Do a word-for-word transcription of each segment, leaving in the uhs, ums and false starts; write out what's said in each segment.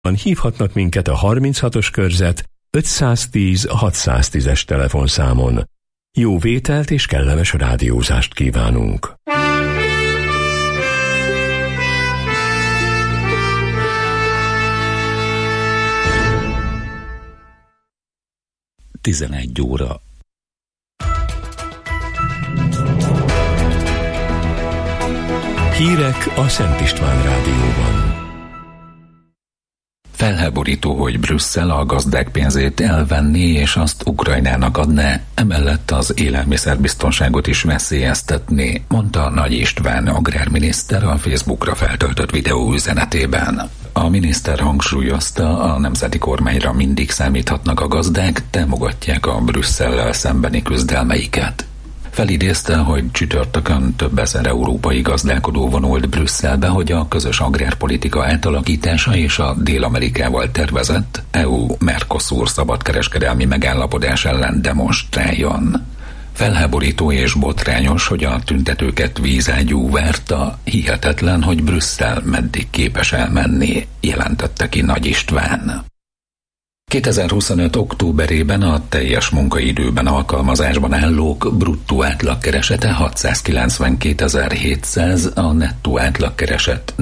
Hívhatnak minket a harminchatos körzet ötszáztíz hatszáztízes telefonszámon. Jó vételt és kellemes rádiózást kívánunk! tizenegy óra. Hírek a Szent István Rádióban. Felháborító, hogy Brüsszel a gazdák pénzét elvenné és azt Ukrajnának adná, emellett az élelmiszerbiztonságot is veszélyeztetné, mondta Nagy István agrárminiszter a Facebookra feltöltött videó üzenetében. A miniszter hangsúlyozta, a nemzeti kormányra mindig számíthatnak a gazdák, támogatják a Brüsszellel szembeni küzdelmeiket. Felidézte, hogy csütörtökön több ezer európai gazdálkodó vonult Brüsszelbe, hogy a közös agrárpolitika átalakítása és a Dél-Amerikával tervezett é u-Mercosur szabadkereskedelmi megállapodás ellen demonstráljon. Felháborító és botrányos, hogy a tüntetőket vízágyú várta, hihetetlen, hogy Brüsszel meddig képes elmenni, jelentette ki Nagy István. kétezer-huszonöt októberében a teljes munkaidőben alkalmazásban állók bruttó átlagkeresete hatszázkilencvenkétezer-hétszáz, a nettó átlagkereset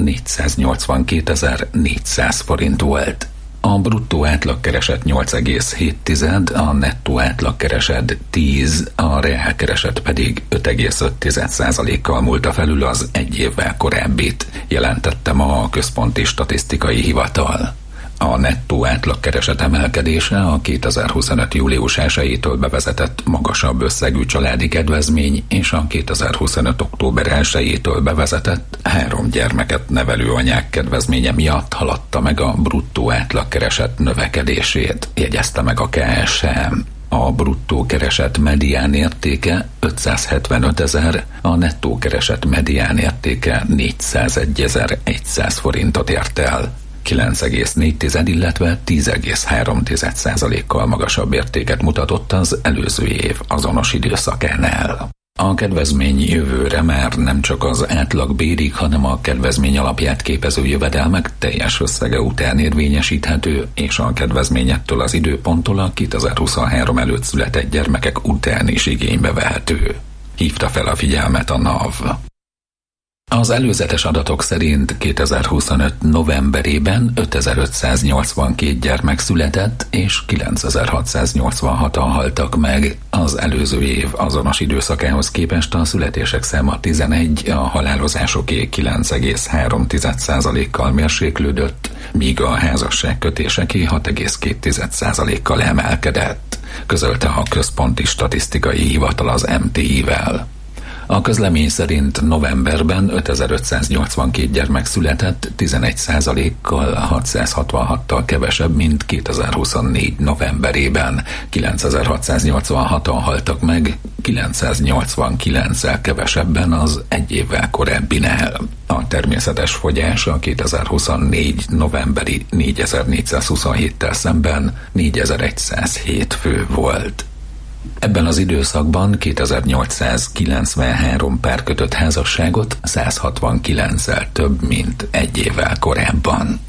négyszáznyolcvankétezer-négyszáz forint volt. A bruttó átlagkereset nyolc egész hét, a nettó átlagkereset tíz, a reálkereset pedig öt egész öt százalékkal múlta felül az egy évvel korábbit, jelentette ma a Központi Statisztikai Hivatal. A nettó átlagkereset emelkedése a kétezer-huszonöt július elsejétől bevezetett magasabb összegű családi kedvezmény és a kétezer-huszonöt október elsejétől bevezetett három gyermeket nevelő anyák kedvezménye miatt haladta meg a bruttó átlagkereset növekedését, jegyezte meg a ká es há. A bruttó kereset medián értéke ötszázhetvenötezer, a nettó kereset medián értéke négyszázegyezer-száz forintot ért el. kilenc egész négy, illetve tíz egész három százalékkal magasabb értéket mutatott az előző év azonos időszakánál. A kedvezmény jövőre már nem csak az átlagbérig, hanem a kedvezmény alapját képező jövedelmek teljes összege után érvényesíthető, és a kedvezmény ettől az időponttól a kétezer-huszonhárom előtt született gyermekek után is igénybe vehető. Hívta fel a figyelmet a NAV. Az előzetes adatok szerint kétezer-huszonöt novemberében ötezer-ötszáznyolcvankét gyermek született, és kilencezer-hatszáznyolcvanhatan haltak meg. Az előző év azonos időszakához képest a születések száma tizenegy, a halálozásoké kilenc egész három százalékkal mérséklődött, míg a házasságkötéseké hat egész két százalékkal emelkedett, közölte a Központi Statisztikai Hivatal az em té i-vel. A közlemény szerint novemberben ötezer-ötszáznyolcvankét gyermek született, tizenegy százalékkal hatszázhatvanhattal kevesebb, mint kétezer-huszonnégy novemberében. kilencezer-hatszáznyolcvanhatan haltak meg, kilencszáznyolcvankilenccel kevesebben az egy évvel korábbinál. A természetes fogyás a kétezer-huszonnégy novemberi négyezer-négyszázhuszonhéttel szemben négyezer-százhét fő volt. Ebben az időszakban kétezer-nyolcszázkilencvenhárom pár kötött házasságot, száz hatvankilenccel több, mint egy évvel korábban.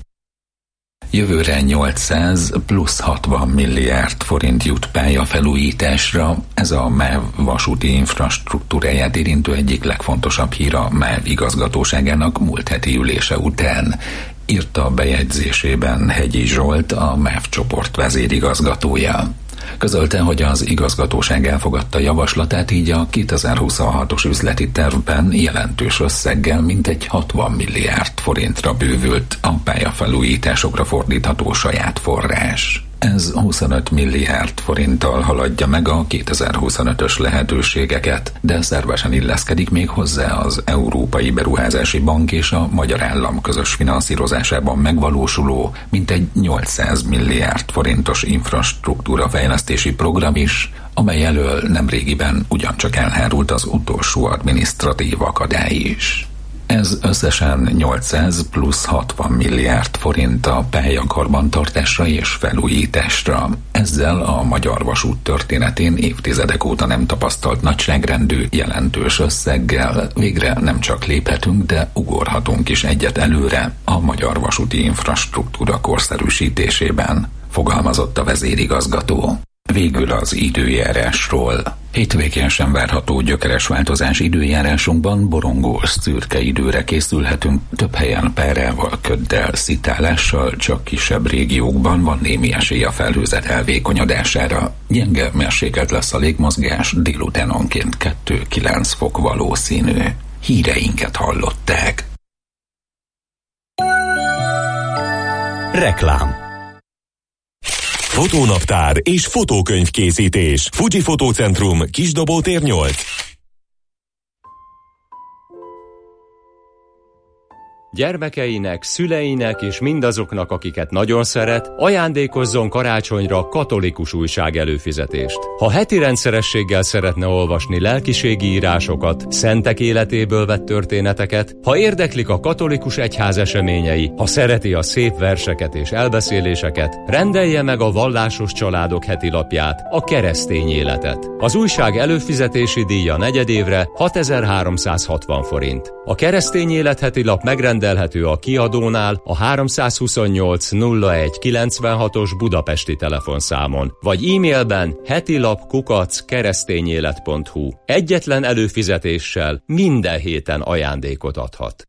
Jövőre nyolcszáz plusz hatvan milliárd forint jut pályafelújításra, ez a MÁV vasúti infrastruktúráját érintő egyik legfontosabb hír a MÁV igazgatóságának múlt heti ülése után, írta a bejegyzésében Hegyi Zsolt, a MÁV csoport vezérigazgatója. Közölte, hogy az igazgatóság elfogadta javaslatát, így a kétezer-huszonhatos üzleti tervben jelentős összeggel mintegy hatvan milliárd forintra bővült a pályafelújításokra fordítható saját forrás. Ez huszonöt milliárd forinttal haladja meg a kétezer-huszonötös lehetőségeket, de szervesen illeszkedik még hozzá az Európai Beruházási Bank és a Magyar Állam közös finanszírozásában megvalósuló mintegy nyolcszáz milliárd forintos infrastruktúra fejlesztési program is, amely elől nemrégiben ugyancsak elhárult az utolsó adminisztratív akadály is. Ez összesen nyolcszáz plusz hatvan milliárd forint a pályakarbantartásra és felújításra. Ezzel a Magyar Vasút történetén évtizedek óta nem tapasztalt nagyságrendű, jelentős összeggel végre nem csak léphetünk, de ugorhatunk is egyet előre a magyar vasúti infrastruktúra korszerűsítésében, fogalmazott a vezérigazgató. Végül az időjárásról. Hétvégén sem várható gyökeres változás időjárásunkban, borongós, szürke időre készülhetünk, több helyen párával, köddel, szitálással, csak kisebb régiókban van némi esély a felhőzet elvékonyodására. Gyenge mérsékelt lesz a légmozgás, délutánonként kettő-kilenc fok valószínű. Híreinket hallották. Reklám. Fotónaptár és fotókönyvkészítés. Fuji Fotócentrum, Kisdobótér nyolc. Gyermekeinek, szüleinek és mindazoknak, akiket nagyon szeret, ajándékozzon karácsonyra katolikus újság előfizetést. Ha heti rendszerességgel szeretne olvasni lelkiségi írásokat, szentek életéből vett történeteket, ha érdeklik a katolikus egyház eseményei, ha szereti a szép verseket és elbeszéléseket, rendelje meg a Vallásos Családok heti lapját, a Keresztény Életet. Az újság előfizetési díja negyedévre hatezer-háromszázhatvan forint. A Keresztény Élet heti lap megrendelhető a kiadónál a háromszázhuszonnyolc nulla egy kilencvenhatos budapesti telefonszámon, vagy e-mailben hetilap kukac keresztényélet pont hu. Egyetlen előfizetéssel minden héten ajándékot adhat.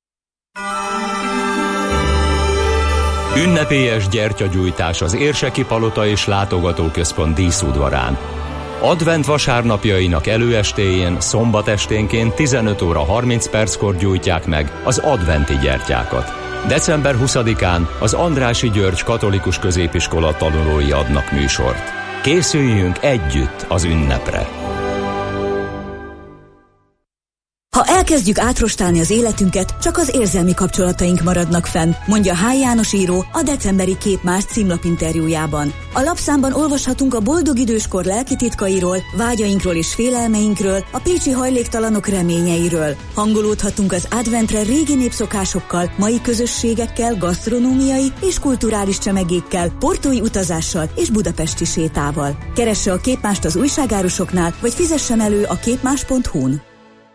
Ünnepélyes gyertyagyújtás az Érseki Palota és Látogatóközpont díszudvarán. Advent vasárnapjainak előestéjén, szombat esténként tizenöt óra harminc perckor gyújtják meg az adventi gyertyákat. december huszadikán az Andrássy György Katolikus Középiskola tanulói adnak műsort. Készüljünk együtt az ünnepre! Ha elkezdjük átrostálni az életünket, csak az érzelmi kapcsolataink maradnak fenn, mondja H. János író a decemberi Képmás címlapinterjújában. A lapszámban olvashatunk a boldog időskor lelki titkairól, vágyainkról és félelmeinkről, a pécsi hajléktalanok reményeiről. Hangolódhatunk az adventre régi népszokásokkal, mai közösségekkel, gasztronómiai és kulturális csemegékkel, portói utazással és budapesti sétával. Keresse a Képmást az újságárusoknál, vagy fizessen elő a képmás pont hu-n.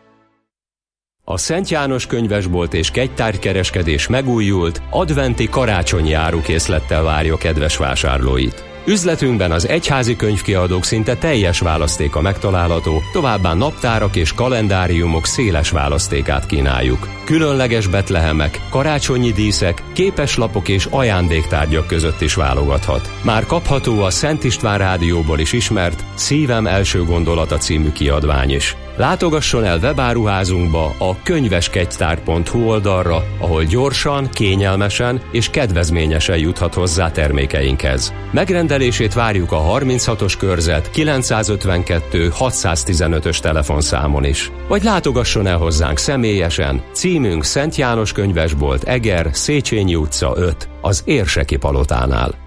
A Szent János könyvesbolt és kegytárgykereskedés megújult, adventi karácsonyi árukészlettel várja kedves vásárlóit. Üzletünkben az egyházi könyvkiadók szinte teljes választéka megtalálható, továbbá naptárak és kalendáriumok széles választékát kínáljuk. Különleges betlehemek, karácsonyi díszek, képeslapok és ajándéktárgyak között is válogathat. Már kapható a Szent István Rádióból is ismert Szívem első gondolata című kiadvány is. Látogasson el webáruházunkba a könyveskegytár pont hu oldalra, ahol gyorsan, kényelmesen és kedvezményesen juthat hozzá termékeinkhez. Megrendelését várjuk a harminchatos körzet kilencszázötvenkettő hatszáztizenötös telefonszámon is. Vagy látogasson el hozzánk személyesen, címünk Szent János könyvesbolt, Eger, Széchenyi utca öt, az Érseki Palotánál.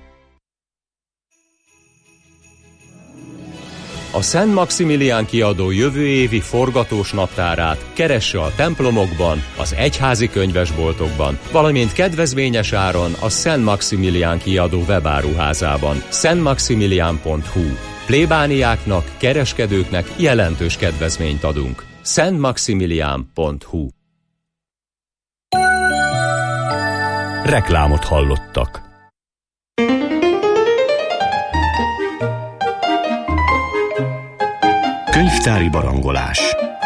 A Szent Maximilián kiadó jövő évi forgatós naptárát keresse a templomokban, az egyházi könyvesboltokban, valamint kedvezményes áron a Szent Maximilián kiadó webáruházában, szent maximilián pont hu. Plébániáknak, kereskedőknek jelentős kedvezményt adunk. szent maximilián pont hu. Reklámot hallottak. Könyvtári barangolás.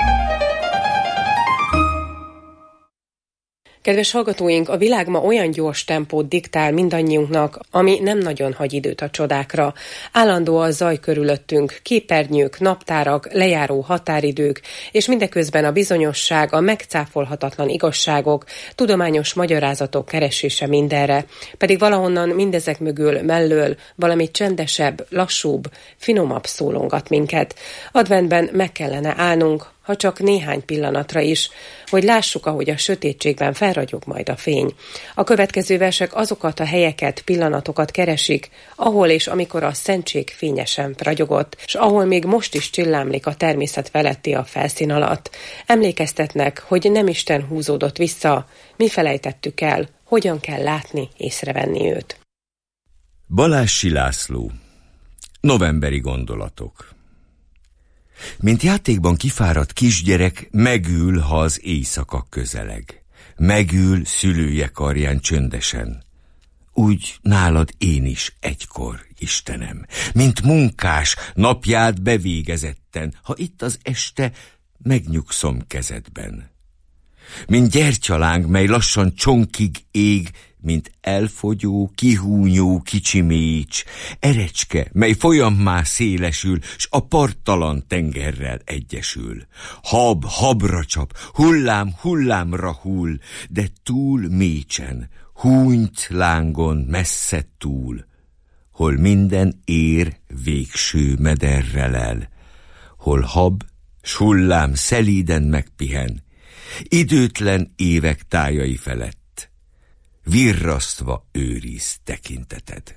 Kedves hallgatóink, a világ ma olyan gyors tempót diktál mindannyiunknak, ami nem nagyon hagy időt a csodákra. Állandó a zaj körülöttünk, képernyők, naptárak, lejáró határidők, és mindeközben a bizonyosság, a megcáfolhatatlan igazságok, tudományos magyarázatok keresése mindenre. Pedig valahonnan mindezek mögül, mellől valami csendesebb, lassúbb, finomabb szólongat minket. Adventben meg kellene állnunk, ha csak néhány pillanatra is, hogy lássuk, ahogy a sötétségben felragyog majd a fény. A következő versek azokat a helyeket, pillanatokat keresik, ahol és amikor a szentség fényesen ragyogott, és ahol még most is csillámlik a természet feletti a felszín alatt. Emlékeztetnek, hogy nem Isten húzódott vissza, mi felejtettük el, hogyan kell látni, észrevenni őt. Balázsi László. Novemberi gondolatok. Mint játékban kifáradt kisgyerek megül, ha az éjszaka közeleg. Megül szülője karján csöndesen. Úgy nálad én is egykor, Istenem, mint munkás napját bevégezetten, ha itt az este megnyugszom kezedben. Mint gyertyaláng, mely lassan csonkig ég, mint elfogyó, kihúnyó kicsi mécs, erecske, mely folyammá szélesül, s a parttalan tengerrel egyesül. Hab habra csap, hullám hullámra hull, de túl mécsen, húnyt lángon messze túl, hol minden ér végső mederre lel, hol hab s hullám szelíden megpihen, időtlen évek tájai felett, virrasztva őriz tekinteted.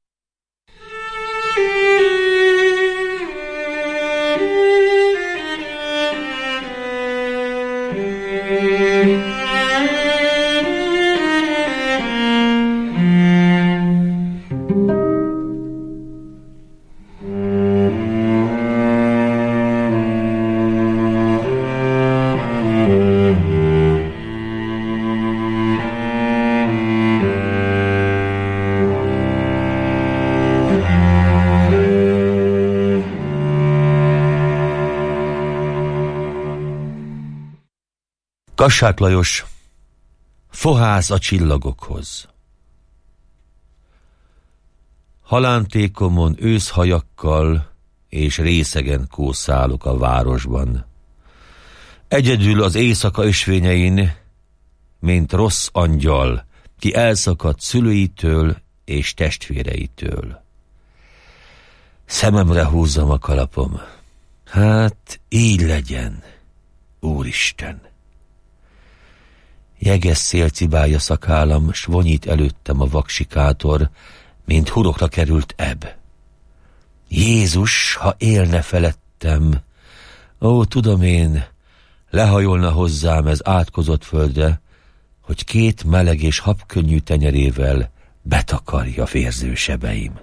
Kassák Lajos, Fohász a csillagokhoz. Halántékomon őszhajakkal és részegen kószálok a városban. Egyedül az éjszaka ösvényein, mint rossz angyal, ki elszakadt szülőitől és testvéreitől. Szememre húzzam a kalapom. Hát így legyen, Úristen! Jeges szél cibálja szakállam, s vonyít előttem a vaksikátor, mint hurokra került ebb. Jézus, ha élne felettem, ó, tudom én, lehajolna hozzám ez átkozott földre, hogy két meleg és habkönnyű tenyerével betakarja vérző sebeim.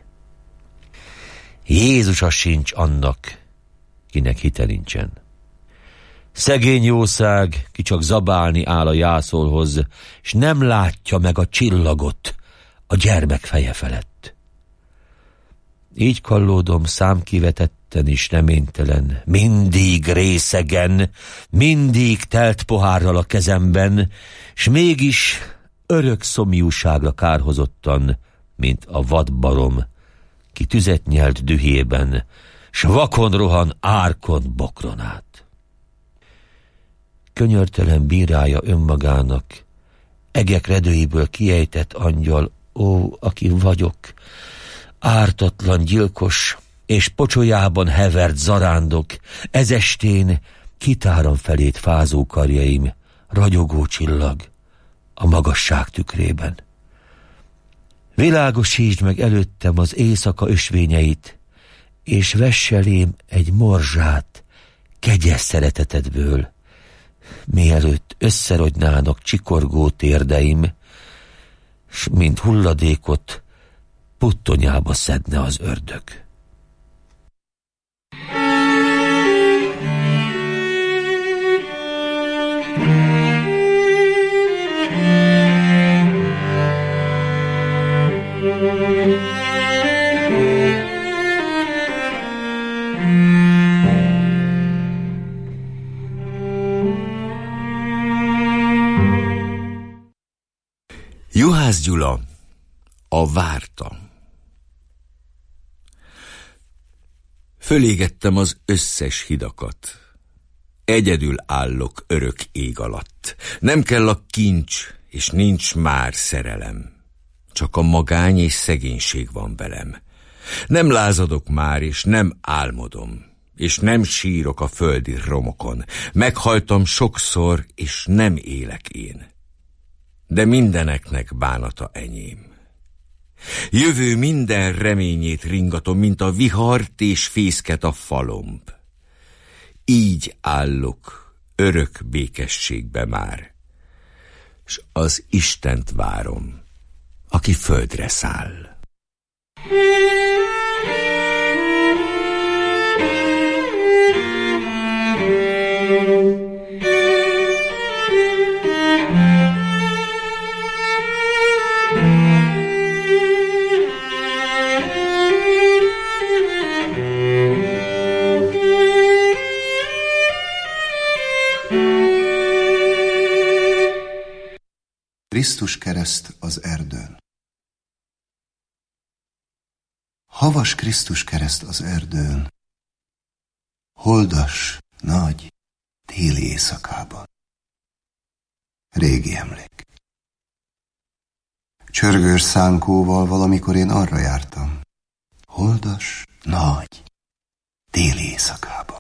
Jézusa sincs annak, kinek hite nincsen. Szegény jószág, ki csak zabálni áll a jászolhoz, s nem látja meg a csillagot a gyermek feje felett. Így kallódom számkivetetten és reménytelen, mindig részegen, mindig telt pohárral a kezemben, s mégis örök szomjúságra kárhozottan, mint a vadbarom, ki tüzet nyelt dühében, s vakon rohan árkon bokron át. Könyörtelen bírálja önmagának, egek redőiből kiejtett angyal, ó, aki vagyok, ártatlan gyilkos, és pocsolyában hevert zarándok, ezestén kitáram felét fázó karjaim, ragyogó csillag a magasság tükrében. Világosítsd meg előttem az éjszaka ösvényeit, és vess elém egy morzsát kegyes szeretetedből, mielőtt összerogynának csikorgó térdeim, s mint hulladékot puttonyába szedne az ördög. Juhász Gyula, a várta. Fölégettem az összes hidakat. Egyedül állok örök ég alatt. Nem kell a kincs, és nincs már szerelem. Csak a magány és szegénység van velem. Nem lázadok már, és nem álmodom. és nem sírok a földi romokon. Meghaltam sokszor, és nem élek én. De mindeneknek bánata enyém. Jövő minden reményét ringatom, mint a vihart és fészket a falomb. Így állok örök békességbe már, s az Istent várom, aki földre száll. Krisztus kereszt az erdőn. Havas Krisztus kereszt az erdőn, holdas, nagy, téli éjszakában. Régi emlék. Csörgős szánkóval valamikor én arra jártam. Holdas, nagy, téli éjszakában.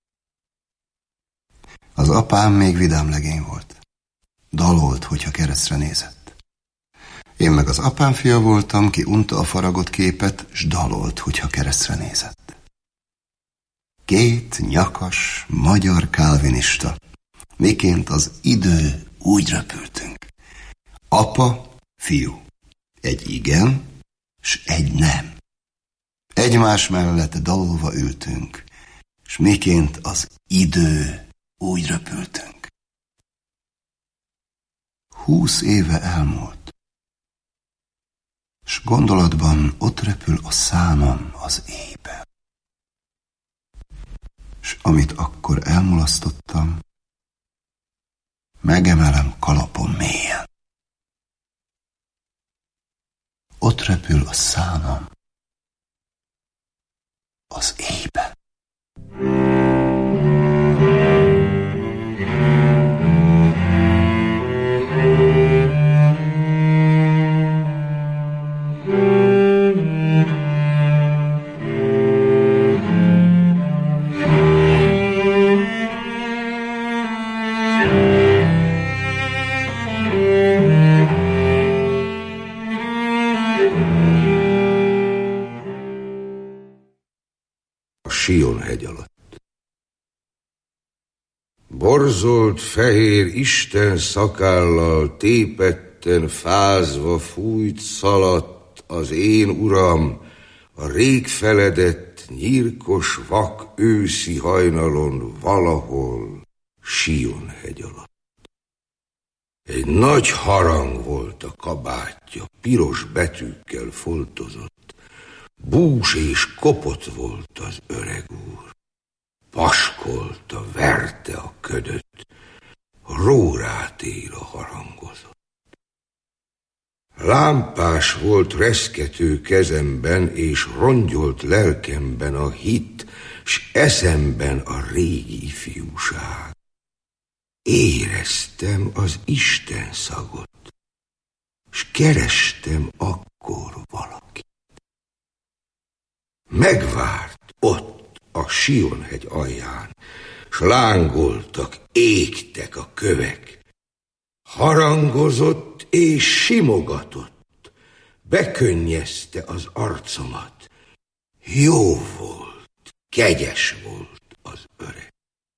Az apám még vidám legény volt. Dalolt, hogyha keresztre nézett. Én meg az apám fia voltam, ki unta a faragott képet, s dalolt, hogyha keresztre nézett. Két nyakas, magyar kálvinista, miként az idő úgy röpültünk. Apa, fiú. Egy igen, s egy nem. Egymás mellett dalolva ültünk, s miként az idő úgy röpültünk. Húsz éve elmúlt, s gondolatban ott repül a számom az éjben. S amit akkor elmulasztottam, megemelem kalapom mélyen. Ott repül a számom az éjben. Sionhegy alatt. Borzolt fehér Isten szakállal tépetten fázva fújt szaladt az én uram a rég feledett nyírkos vak őszi hajnalon valahol Sionhegy alatt. Egy nagy harang volt a kabátja, piros betűkkel foltozott. Bús és kopott volt az öreg úr. Paskolta, verte a ködöt, rórát ér a harangozott. Lámpás volt reszkető kezemben, és rongyolt lelkemben a hit, s eszemben a régi ifjúság. Éreztem az Isten szagot, s kerestem akkor valakit. Megvárt ott a Sionhegy alján, s lángoltak, égtek a kövek. Harangozott és simogatott, bekönnyezte az arcomat. Jó volt, kegyes volt az öreg.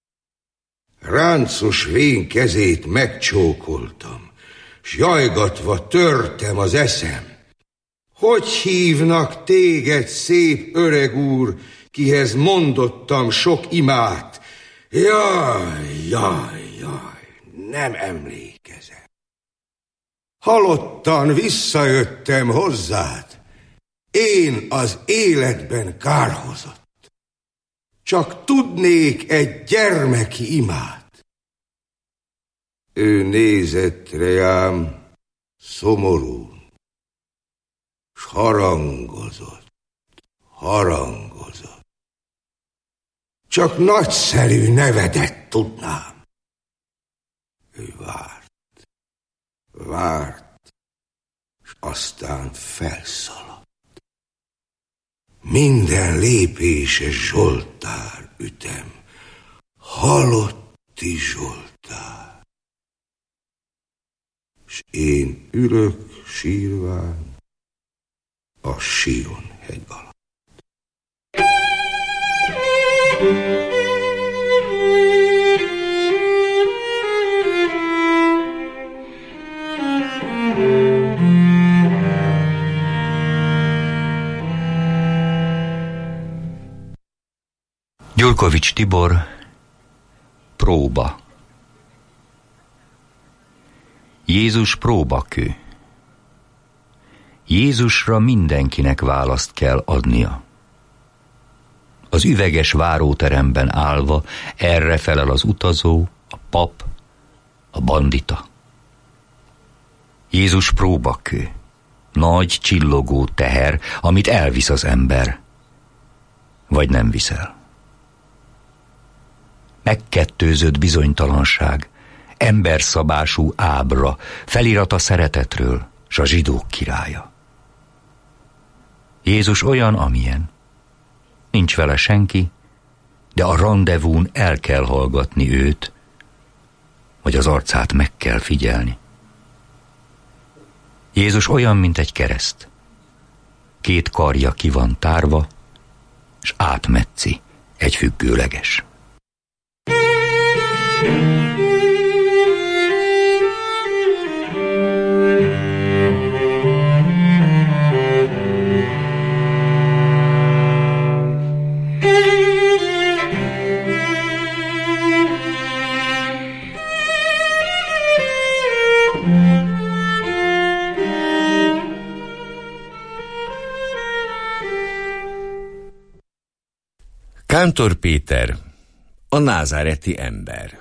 Ráncos vén kezét megcsókoltam, s jajgatva törtem az eszem. Hogy hívnak téged, szép öreg úr, kihez mondottam sok imát? Jaj, jaj, jaj, nem emlékezem. Halottan visszajöttem hozzád, én az életben kárhozott. Csak tudnék egy gyermeki imát. Ő nézett rám szomorú, s harangozott, harangozott. Csak nagyszerű nevedet tudnám. Ő várt, várt, s aztán felszaladt. Minden lépése Zsoltár ütem, halotti Zsoltár. S én ülök sírván a Sion hegy alatt. Gyulkovics Tibor, próba. Jézus próbakő. Jézusra mindenkinek választ kell adnia. Az üveges váróteremben állva erre felel az utazó, a pap, a bandita. Jézus próbakő, nagy csillogó teher, amit elvisz az ember, vagy nem viszel. Megkettőzött bizonytalanság, emberszabású ábra, felirat a szeretetről, s a zsidók királya. Jézus olyan, amilyen. Nincs vele senki, de a randevún el kell hallgatni őt, vagy az arcát meg kell figyelni. Jézus olyan, mint egy kereszt. Két karja ki van tárva, s átmetszi egy függőleges. Kántor Péter, a názáreti ember.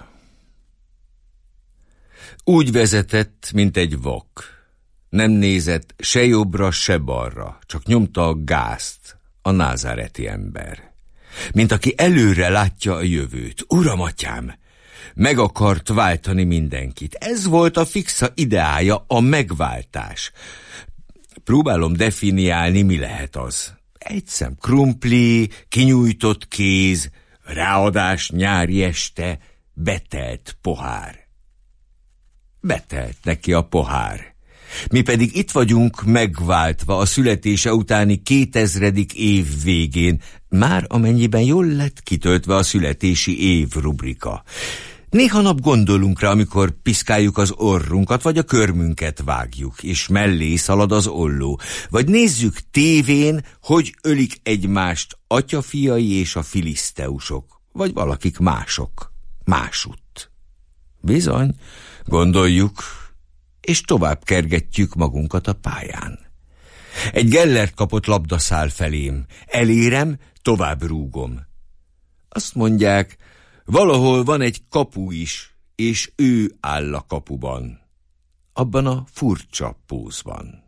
Úgy vezetett, mint egy vak. Nem nézett se jobbra, se balra, csak nyomta a gázt, a názáreti ember. Mint aki előre látja a jövőt. Uram, atyám, meg akart váltani mindenkit. Ez volt a fixa ideája, a megváltás. Próbálom definiálni, mi lehet az. Egy szem krumpli, kinyújtott kéz, ráadás nyári este, betelt pohár. Betelt neki a pohár. Mi pedig itt vagyunk megváltva a születése utáni kétezredik év végén, már amennyiben jól lett kitöltve a születési év rubrika. Néha nap gondolunk rá, amikor piszkáljuk az orrunkat, vagy a körmünket vágjuk, és mellé szalad az olló, vagy nézzük tévén, hogy ölik egymást atyafiai és a filiszteusok, vagy valakik mások, másutt. Bizony, gondoljuk, és tovább kergetjük magunkat a pályán. Egy Gellert kapott labda száll felém, elérem, tovább rúgom. Azt mondják, valahol van egy kapu is, és ő áll a kapuban, abban a furcsa pózban.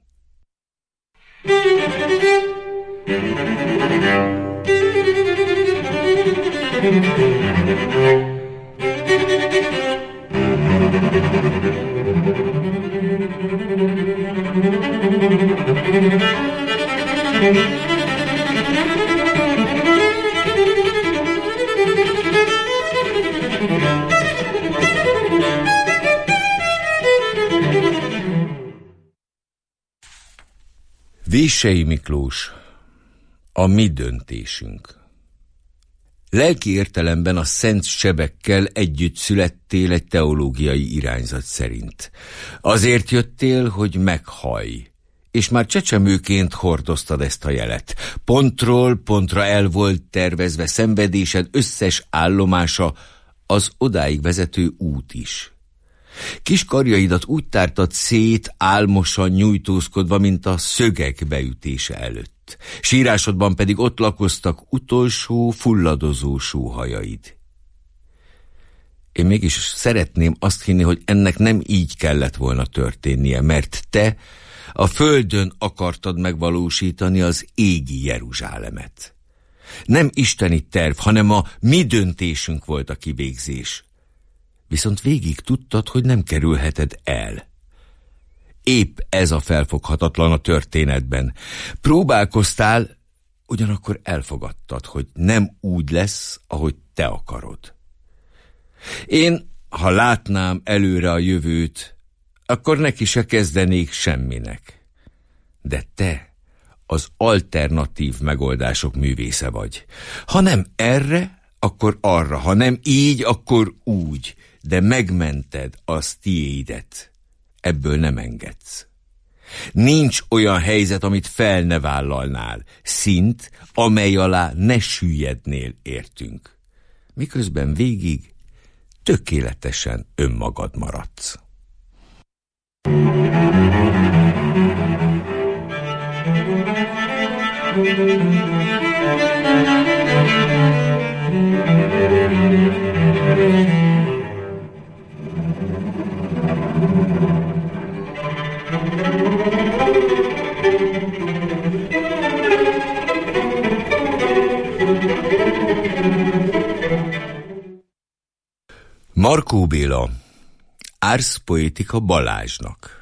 Véssei Miklós, a mi döntésünk. Lelki értelemben a szent sebekkel együtt születtél egy teológiai irányzat szerint. Azért jöttél, hogy meghallj, és már csecsemőként hordoztad ezt a jelet. Pontról pontra el volt tervezve szenvedésed összes állomása, az odáig vezető út is. Kis karjaidat úgy tártad szét, álmosan nyújtózkodva, mint a szögek beütése előtt. Sírásodban pedig ott lakoztak utolsó, fulladozó sóhajaid. Én mégis szeretném azt hinni, hogy ennek nem így kellett volna történnie, mert te a földön akartad megvalósítani az égi Jeruzsálemet. Nem isteni terv, hanem a mi döntésünk volt a kivégzés. Viszont végig tudtad, hogy nem kerülheted el. Épp ez a felfoghatatlan a történetben. Próbálkoztál, ugyanakkor elfogadtad, hogy nem úgy lesz, ahogy te akarod. Én, ha látnám előre a jövőt, akkor neki se kezdenék semminek. De te az alternatív megoldások művésze vagy. Ha nem erre, akkor arra, ha nem így, akkor úgy, de megmented az tiédet. Ebből nem engedsz. Nincs olyan helyzet, amit fel ne vállalnál, szint, amely alá ne süllyednél értünk. Miközben végig tökéletesen önmagad maradsz. Markó Béla, Ars Poetica Balázsnak.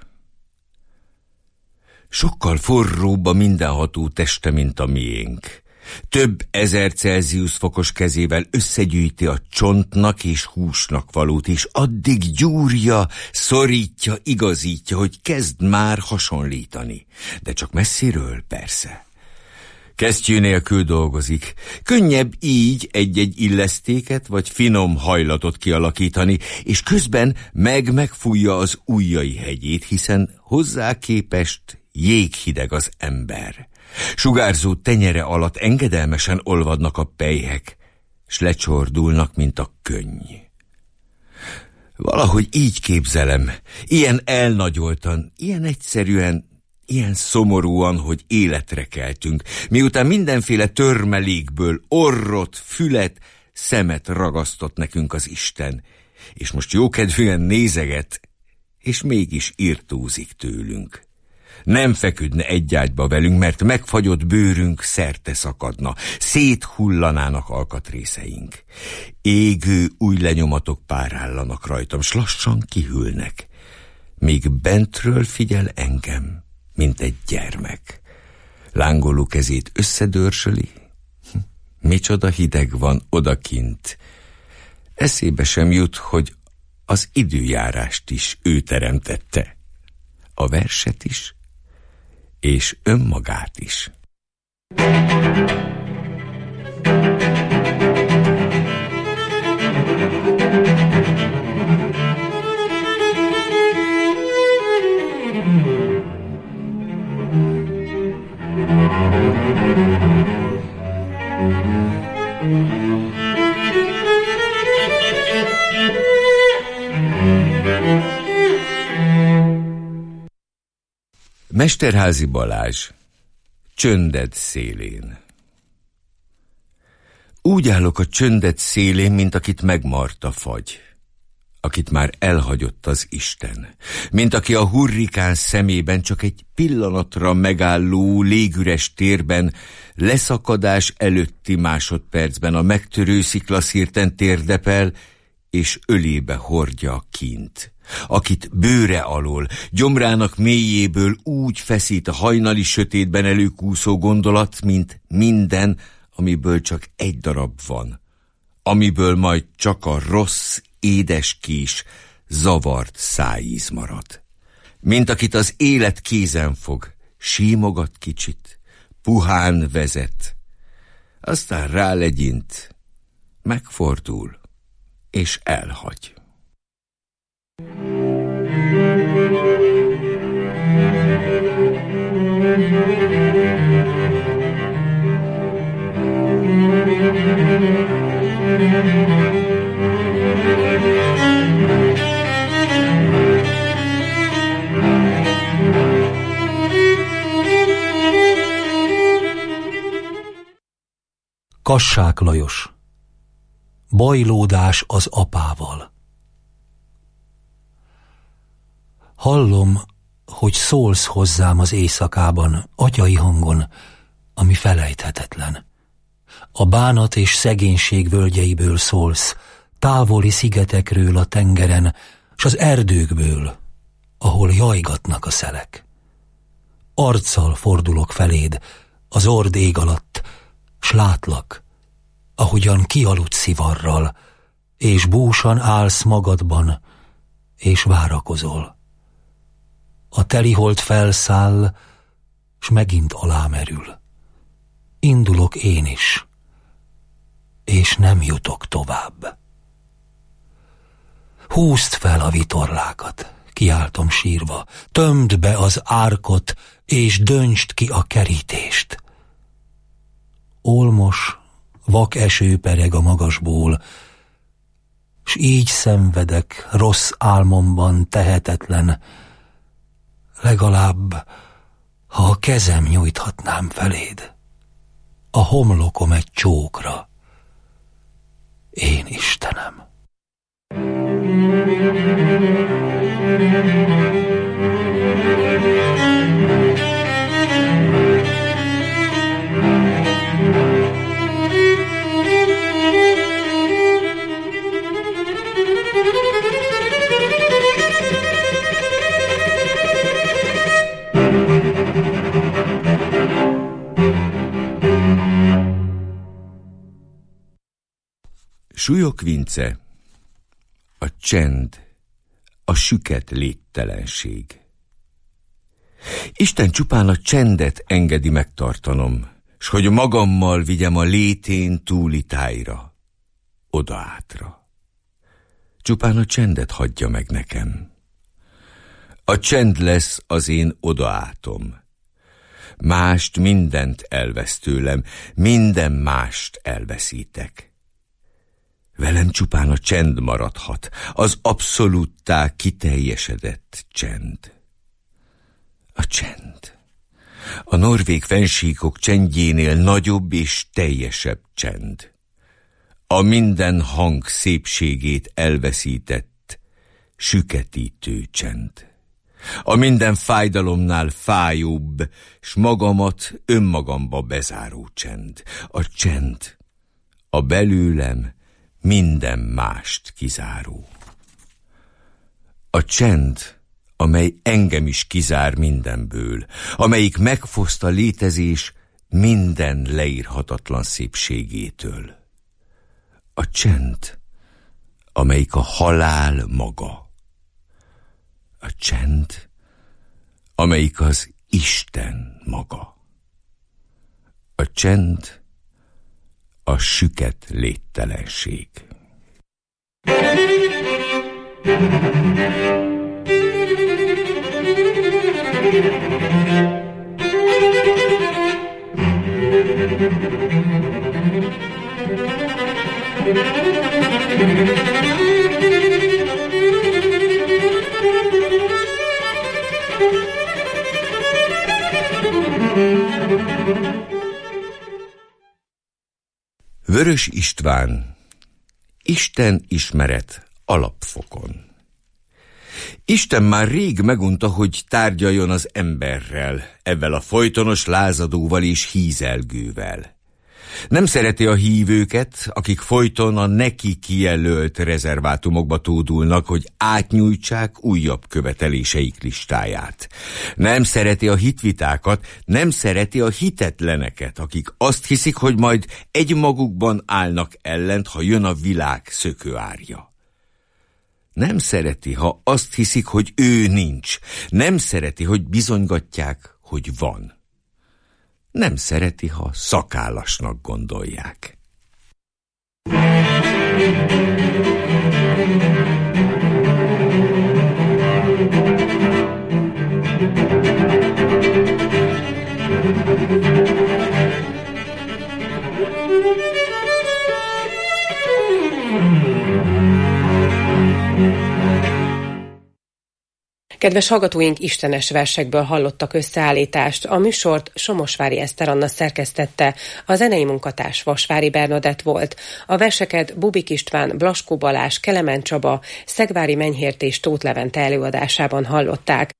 Sokkal forróbb a mindenható teste, mint a miénk. Több ezer Celsius fokos kezével összegyűjti a csontnak és húsnak valót, és addig gyúrja, szorítja, igazítja, hogy kezd már hasonlítani. De csak messziről, persze. Kesztyű nélkül dolgozik. Könnyebb így egy-egy illesztéket vagy finom hajlatot kialakítani, és közben meg-megfújja az ujjai hegyét, hiszen hozzá képest jéghideg az ember. Sugárzó tenyere alatt engedelmesen olvadnak a pelyhek, s lecsordulnak, mint a könny. Valahogy így képzelem, ilyen elnagyoltan, ilyen egyszerűen, ilyen szomorúan, hogy életre keltünk, miután mindenféle törmelékből orrot, fület, szemet ragasztott nekünk az Isten, és most jókedvűen nézeget, és mégis irtózik tőlünk. Nem feküdne egy ágyba velünk, mert megfagyott bőrünk szerte szakadna, széthullanának alkatrészeink. Égő új lenyomatok párállanak rajtam, s lassan kihűlnek. Míg bentről figyel engem, mint egy gyermek. Lángoló kezét összedörzsöli. Micsoda hideg van odakint. Eszébe sem jut, hogy az időjárást is ő teremtette. A verset is, és önmagát is. Mesterházy Balázs, Csönded szélén. Úgy állok a csönded szélén, mint akit megmart a fagy, akit már elhagyott az Isten, mint aki a hurrikán szemében csak egy pillanatra megálló légüres térben, leszakadás előtti másodpercben a megtörő sziklaszírten térdepel, és ölébe hordja a kint, akit bőre alól, gyomrának mélyéből úgy feszít a hajnali sötétben előkúszó gondolat, mint minden, amiből csak egy darab van, amiből majd csak a rossz, édes kis, zavart szájíz marad. Mint akit az élet kézen fog, símogat kicsit, puhán vezet, aztán rálegyint, megfordul, és elhagy. Kassák Lajos. Bajlódás az apával. Hallom, hogy szólsz hozzám az éjszakában, atyai hangon, ami felejthetetlen. A bánat és szegénység völgyeiből szólsz, távoli szigetekről a tengeren, s az erdőkből, ahol jajgatnak a szelek. Arccal fordulok feléd, az ord ég alatt, s látlak, ahogyan kialudt szivarral, és búsan állsz magadban, és várakozol. A telihold felszáll, s megint alámerül. Indulok én is, és nem jutok tovább. Húzd fel a vitorlákat, kiáltom sírva, tömd be az árkot, és döntsd ki a kerítést. Olmos, vak eső pereg a magasból, s így szenvedek rossz álmomban tehetetlen, legalább, ha a kezem nyújthatnám feléd, a homlokom egy csókra, én Istenem. Súlyog Vince, a csend, a süket léttelenség. Isten csupán a csendet engedi megtartanom, s hogy magammal vigyem a létén túli tájra, odaátra. Csupán a csendet hagyja meg nekem. A csend lesz az én odaátom. Mást mindent elvesz tőlem, minden mást elveszítek. Velem csupán a csend maradhat, az abszolúttá kiteljesedett csend. A csend. A norvég fennsíkok csendjénél nagyobb és teljesebb csend. A minden hang szépségét elveszített, süketítő csend. A minden fájdalomnál fájóbb, s magamat önmagamba bezáró csend. A csend, a belőlem minden mást kizáró. A csend, amely engem is kizár mindenből, amelyik megfoszt a létezés minden leírhatatlan szépségétől. A csend, amelyik a halál maga. A csend, amelyik az Isten maga. A csend, a süket léttelenség. Vörös István, Isten ismeret alapfokon. Isten már rég megunta, hogy tárgyaljon az emberrel, evvel a folytonos lázadóval és hízelgővel. Nem szereti a hívőket, akik folyton a neki kijelölt rezervátumokba tódulnak, hogy átnyújtsák újabb követeléseik listáját. Nem szereti a hitvitákat, nem szereti a hitetleneket, akik azt hiszik, hogy majd egymagukban állnak ellent, ha jön a világ szökőárja. Nem szereti, ha azt hiszik, hogy ő nincs. Nem szereti, hogy bizonygatják, hogy van. Nem szereti, ha szakállasnak gondolják. Kedves hallgatóink, istenes versekből hallottak összeállítást. A műsort Somosvári Eszter Anna szerkesztette, a zenei munkatárs Vasvári Bernadett volt. A verseket Bubik István, Blaskó Balázs, Kelemen Csaba, Szegvári Menyhért és Tóth Levente előadásában hallották.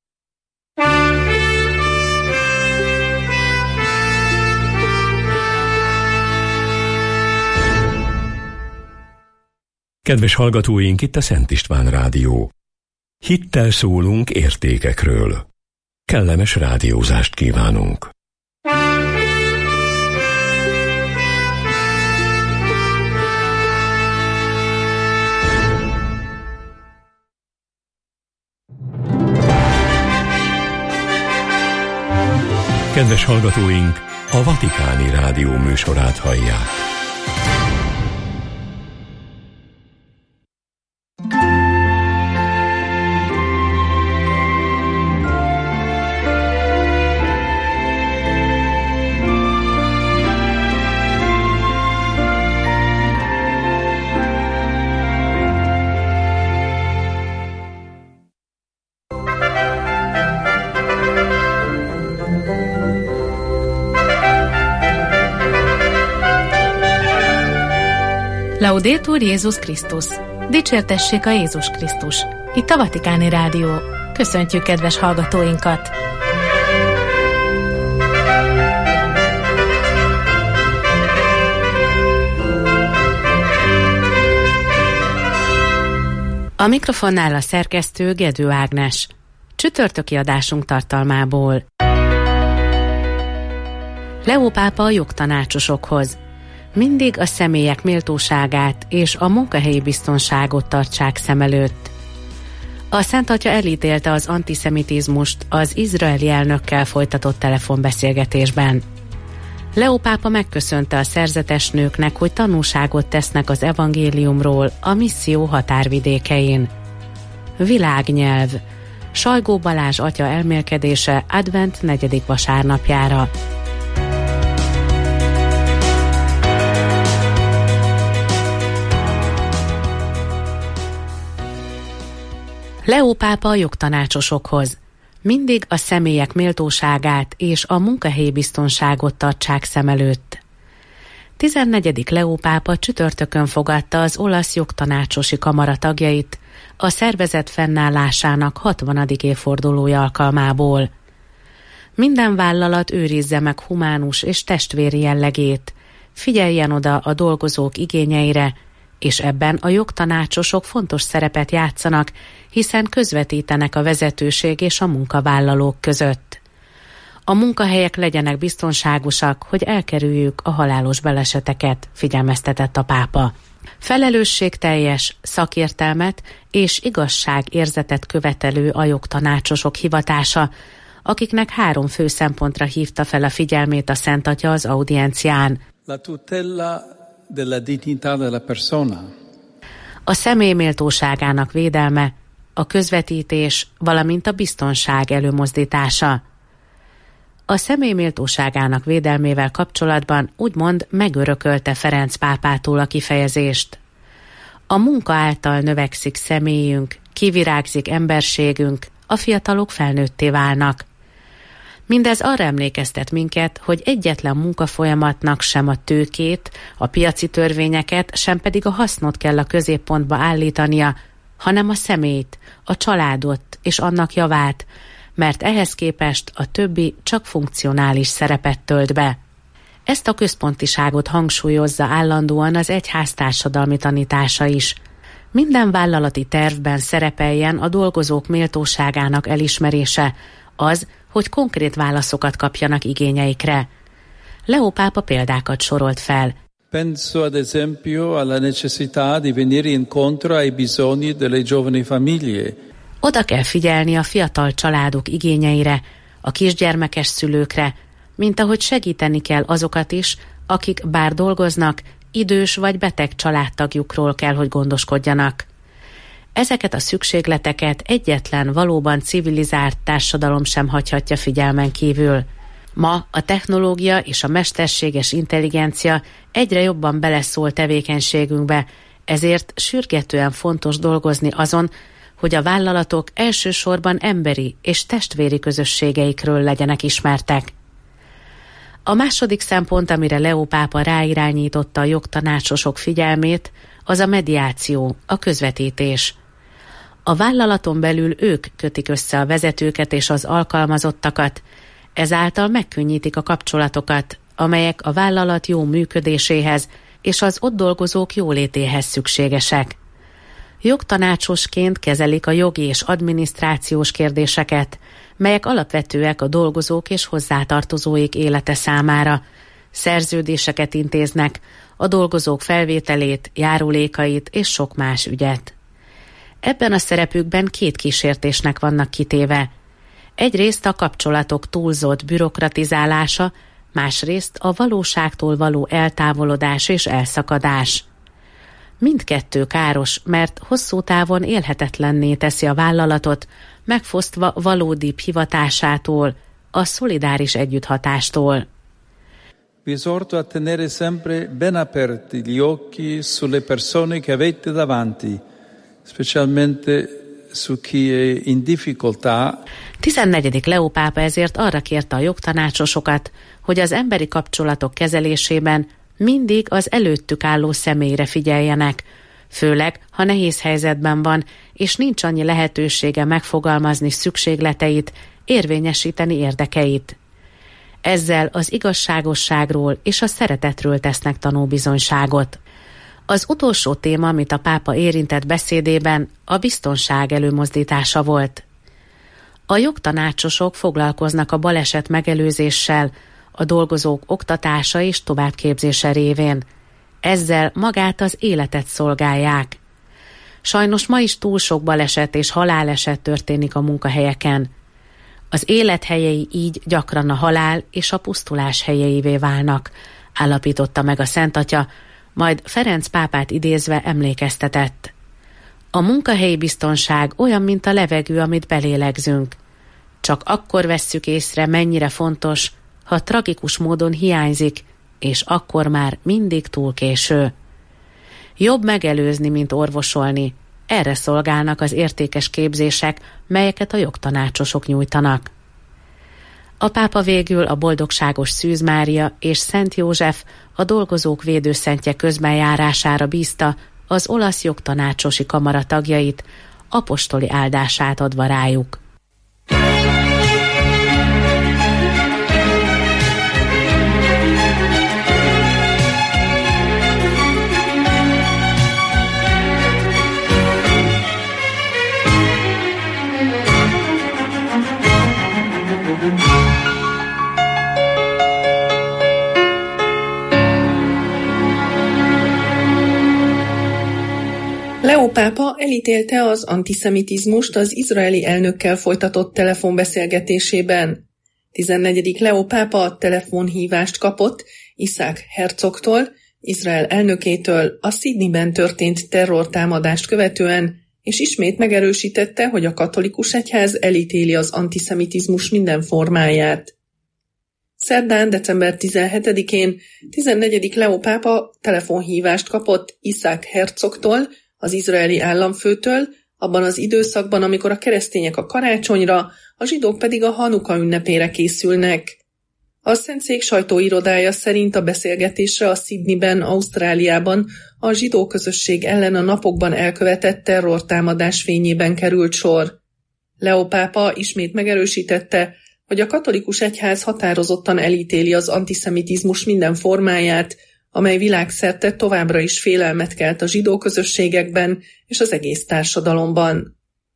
Kedves hallgatóink, itt a Szent István Rádió. Hittel szólunk értékekről. Kellemes rádiózást kívánunk. Kedves hallgatóink, a Vatikáni Rádió műsorát hallják. Laudetur Jézus Krisztus! Dicsértessék a Jézus Krisztus! Itt a Vatikáni Rádió. Köszöntjük kedves hallgatóinkat! A mikrofonnál a szerkesztő Gedő Ágnes. Csütörtöki adásunk tartalmából. Leó pápa a jogtanácsosokhoz. Mindig a személyek méltóságát és a munkahelyi biztonságot tartsák szem előtt. A Szent Atya elítélte az antiszemitizmust az izraeli elnökkel folytatott telefonbeszélgetésben. Leó pápa megköszönte a szerzetes nőknek, hogy tanúságot tesznek az evangéliumról a misszió határvidékein. Világnyelv. Sajgó Balázs atya elmélkedése advent negyedik vasárnapjára. Leó pápa a jogtanácsosokhoz. Mindig a személyek méltóságát és a munkahelyi biztonságot tartsák szem előtt. tizennegyedik Leó pápa csütörtökön fogadta az olasz jogtanácsosi kamara tagjait a szervezet fennállásának hatvanadik évfordulója alkalmából. Minden vállalat őrizze meg humánus és testvéri jellegét, figyeljen oda a dolgozók igényeire, és ebben a jogtanácsosok fontos szerepet játszanak, hiszen közvetítenek a vezetőség és a munkavállalók között. A munkahelyek legyenek biztonságosak, hogy elkerüljük a halálos baleseteket, figyelmeztetett a pápa. Felelősségteljes szakértelmet és igazságérzetet követelő a jogtanácsosok hivatása, akiknek három fő szempontra hívta fel a figyelmét a Szent Atya az audiencián. La tutela della dignità della persona. A személy méltóságának védelme, a közvetítés, valamint a biztonság előmozdítása. A személy méltóságának védelmével kapcsolatban úgymond megörökölte Ferenc pápától a kifejezést. A munka által növekszik személyünk, kivirágzik emberségünk, a fiatalok felnőtté válnak. Mindez arra emlékeztet minket, hogy egyetlen munkafolyamatnak sem a tőkét, a piaci törvényeket, sem pedig a hasznot kell a középpontba állítania, hanem a személyt, a családot és annak javát, mert ehhez képest a többi csak funkcionális szerepet tölt be. Ezt a központiságot hangsúlyozza állandóan az egyház társadalmi tanítása is. Minden vállalati tervben szerepeljen a dolgozók méltóságának elismerése, az, hogy konkrét válaszokat kapjanak igényeikre. Leó pápa példákat sorolt fel. Penso ad esempio alla necessità di venire incontro ai bisogni delle giovani famiglie. Oda kell figyelni a fiatal családok igényeire, a kisgyermekes szülőkre, mint ahogy segíteni kell azokat is, akik bár dolgoznak, idős vagy beteg családtagjukról kell, hogy gondoskodjanak. Ezeket a szükségleteket egyetlen valóban civilizált társadalom sem hagyhatja figyelmen kívül. Ma a technológia és a mesterséges intelligencia egyre jobban beleszól tevékenységünkbe, ezért sürgetően fontos dolgozni azon, hogy a vállalatok elsősorban emberi és testvéri közösségeikről legyenek ismertek. A második szempont, amire Leó pápa ráirányította a jogtanácsosok figyelmét, az a mediáció, a közvetítés. A vállalaton belül ők kötik össze a vezetőket és az alkalmazottakat, ezáltal megkönnyítik a kapcsolatokat, amelyek a vállalat jó működéséhez és az ott dolgozók jólétéhez szükségesek. Jogtanácsosként kezelik a jogi és adminisztrációs kérdéseket, melyek alapvetőek a dolgozók és hozzátartozóik élete számára. Szerződéseket intéznek, a dolgozók felvételét, járulékait és sok más ügyet. Ebben a szerepükben két kísértésnek vannak kitéve. Egyrészt a kapcsolatok túlzott bürokratizálása, másrészt a valóságtól való eltávolodás és elszakadás. Mindkettő káros, mert hosszú távon élhetetlenné teszi a vállalatot, megfosztva valódibb hivatásától, a szolidáris együtthatástól. Vi esorto a tenere sempre ben aperti gli occhi sulle persone che avete davanti, specialmente su chi è in difficoltà. tizennegyedik Leó pápa ezért arra kérte a jogtanácsosokat, hogy az emberi kapcsolatok kezelésében mindig az előttük álló személyre figyeljenek, főleg, ha nehéz helyzetben van, és nincs annyi lehetősége megfogalmazni szükségleteit, érvényesíteni érdekeit. Ezzel az igazságosságról és a szeretetről tesznek tanúbizonyságot. Az utolsó téma, amit a pápa érintett beszédében, a biztonság előmozdítása volt. A jogtanácsosok foglalkoznak a baleset megelőzéssel, a dolgozók oktatása és továbbképzése révén. Ezzel magát az életet szolgálják. Sajnos ma is túl sok baleset és haláleset történik a munkahelyeken. Az élet helyei így gyakran a halál és a pusztulás helyeivé válnak, állapította meg a Szent Atya, majd Ferenc pápát idézve emlékeztetett. A munkahelyi biztonság olyan, mint a levegő, amit belélegzünk. Csak akkor vesszük észre, mennyire fontos, ha tragikus módon hiányzik, és akkor már mindig túl késő. Jobb megelőzni, mint orvosolni. Erre szolgálnak az értékes képzések, melyeket a jogtanácsosok nyújtanak. A pápa végül a boldogságos Szűz Mária és Szent József, a dolgozók védőszentje közbenjárására bízta az olasz jogtanácsosi kamara tagjait, apostoli áldását adva rájuk. Leó pápa elítélte az antiszemitizmust az izraeli elnökkel folytatott telefonbeszélgetésében. tizennegyedik Leó pápa telefonhívást kapott Iszák Herzogtól, Izrael elnökétől a Sydneyben történt terrortámadást követően, és ismét megerősítette, hogy a katolikus egyház elítéli az antiszemitizmus minden formáját. Szerdán, december tizenhetedikén tizennegyedik Leó pápa telefonhívást kapott Iszák Herzogtól, az izraeli államfőtől, abban az időszakban, amikor a keresztények a karácsonyra, a zsidók pedig a Hanuka ünnepére készülnek. A Szentszék sajtóirodája szerint a beszélgetésre a Sydneyben, Ausztráliában a zsidó közösség ellen a napokban elkövetett terrortámadás fényében került sor. Leó pápa ismét megerősítette, hogy a katolikus egyház határozottan elítéli az antiszemitizmus minden formáját, amely világszerte továbbra is félelmet kelt a zsidó közösségekben és az egész társadalomban.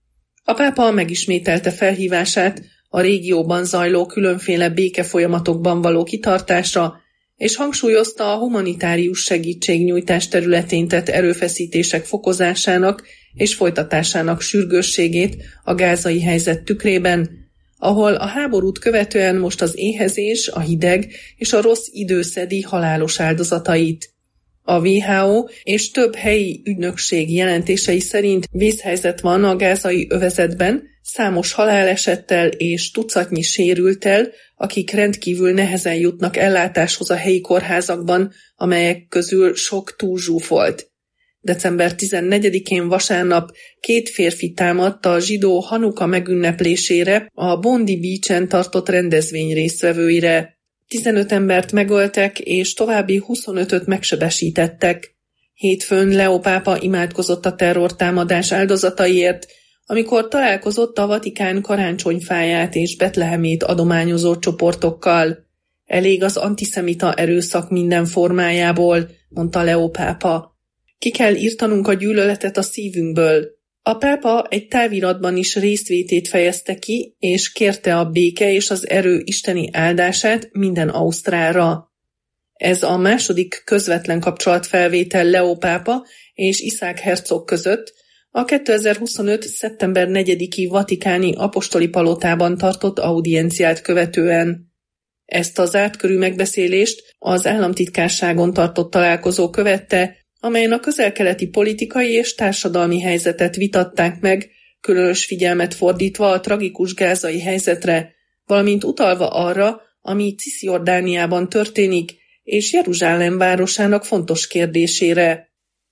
A pápa megismételte felhívását a régióban zajló különféle békefolyamatokban való kitartásra, és hangsúlyozta a humanitárius segítségnyújtás területén tett erőfeszítések fokozásának és folytatásának sürgősségét a gázai helyzet tükrében, ahol a háborút követően most az éhezés, a hideg és a rossz idő szedi halálos áldozatait. A dupla vé há ó és több helyi ügynökség jelentései szerint vészhelyzet van a gázai övezetben, számos halálesettel és tucatnyi sérülttel, akik rendkívül nehezen jutnak ellátáshoz a helyi kórházakban, amelyek közül sok túlzsúfolt. december tizennegyedikén vasárnap két férfi támadt a zsidó Hanuka megünneplésére a Bondi Beach-en tartott rendezvény résztvevőire. tizenöt embert megöltek, és további huszonötöt megsebesítettek. Hétfőn Leó pápa imádkozott a terrortámadás áldozataiért, amikor találkozott a Vatikán karácsonyfáját és Betlehemét adományozó csoportokkal. Elég az antiszemita erőszak minden formájából, mondta Leó pápa. Ki kell írtanunk a gyűlöletet a szívünkből. A pápa egy táviratban is részvétét fejezte ki, és kérte a béke és az erő isteni áldását minden ausztrálra. Ez a második közvetlen kapcsolatfelvétel Leó pápa és Iszák Herzog között, a kétezer-huszonöt. szeptember negyediki vatikáni apostoli palotában tartott audienciát követően. Ezt az átkörű megbeszélést az államtitkárságon tartott találkozó követte, amelyen a közel-keleti politikai és társadalmi helyzetet vitatták meg, különös figyelmet fordítva a tragikus gázai helyzetre, valamint utalva arra, ami Cisjordániában történik, és Jeruzsálem városának fontos kérdésére.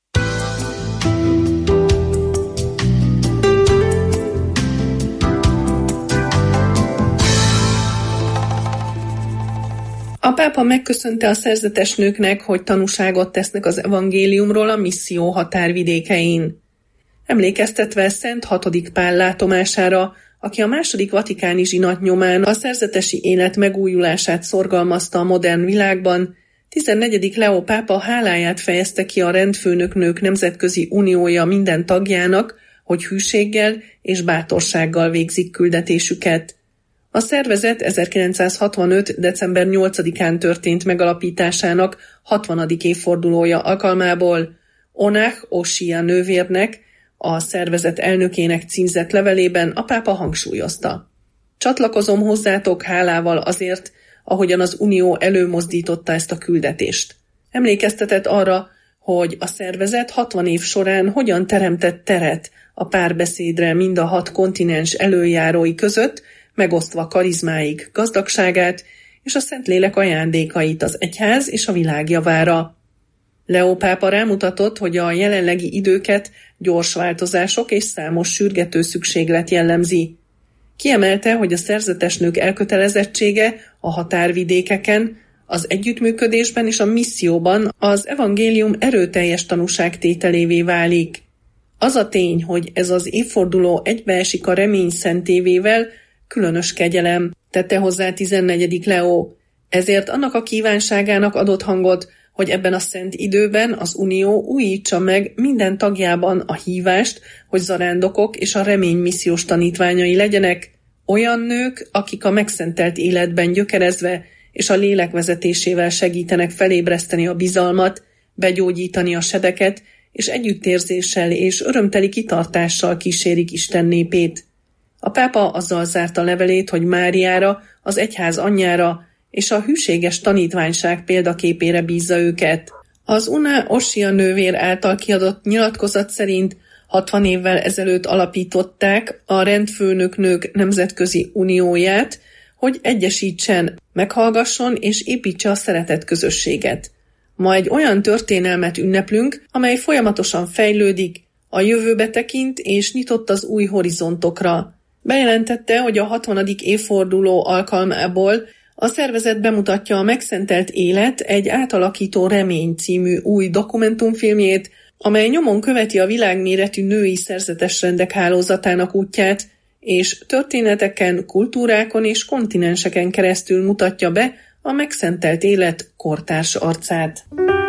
A pápa megköszönte a szerzetes nőknek, hogy tanúságot tesznek az evangéliumról a misszió határvidékein. Emlékeztetve Szent hatodik Pál látomására, aki a második vatikáni zsinat nyomán a szerzetesi élet megújulását szorgalmazta a modern világban, tizennegyedik Leó pápa háláját fejezte ki a rendfőnöknők nemzetközi uniója minden tagjának, hogy hűséggel és bátorsággal végzik küldetésüket. A szervezet ezerkilencszázhatvanöt. december nyolcadikán történt megalapításának hatvanadik évfordulója alkalmából Onach Oshia nővérnek, a szervezet elnökének címzett levelében a pápa hangsúlyozta: csatlakozom hozzátok hálával azért, ahogyan az Unió előmozdította ezt a küldetést. Emlékeztetett arra, hogy a szervezet hatvan év során hogyan teremtett teret a párbeszédre mind a hat kontinens előjárói között, megosztva karizmáik gazdagságát és a Szentlélek ajándékait az egyház és a világ javára. Leó pápa rámutatott, hogy a jelenlegi időket gyors változások és számos sürgető szükséglet jellemzi. Kiemelte, hogy a szerzetes nők elkötelezettsége a határvidékeken, az együttműködésben és a misszióban az evangélium erőteljes tanúságtételévé válik. Az a tény, hogy ez az évforduló egybeesik a remény szentévével, különös kegyelem, tette hozzá tizennegyedik Leó. Ezért annak a kívánságának adott hangot, hogy ebben a szent időben az Unió újítsa meg minden tagjában a hívást, hogy zarándokok és a remény missziós tanítványai legyenek, olyan nők, akik a megszentelt életben gyökerezve és a lélek vezetésével segítenek felébreszteni a bizalmat, begyógyítani a sebeket, és együttérzéssel és örömteli kitartással kísérik Isten népét. A pápa azzal zárta levelét, hogy Máriára, az egyház anyjára és a hűséges tanítványság példaképére bízza őket. Az Una Oshia nővér által kiadott nyilatkozat szerint hatvan évvel ezelőtt alapították a rendfőnöknők nemzetközi unióját, hogy egyesítsen, meghallgasson és építse a szeretet közösséget. Ma egy olyan történelmet ünneplünk, amely folyamatosan fejlődik, a jövőbe tekint és nyitott az új horizontokra. Bejelentette, hogy a hatvanadik évforduló alkalmából a szervezet bemutatja a Megszentelt Élet egy átalakító remény című új dokumentumfilmjét, amely nyomon követi a világméretű női szerzetes rendek hálózatának útját, és történeteken, kultúrákon és kontinenseken keresztül mutatja be a megszentelt élet kortárs arcát.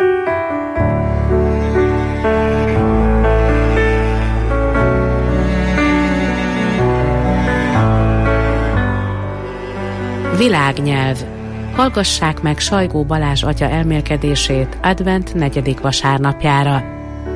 Világnyelv. Hallgassák meg Sajgó Balázs atya elmélkedését advent negyedik vasárnapjára.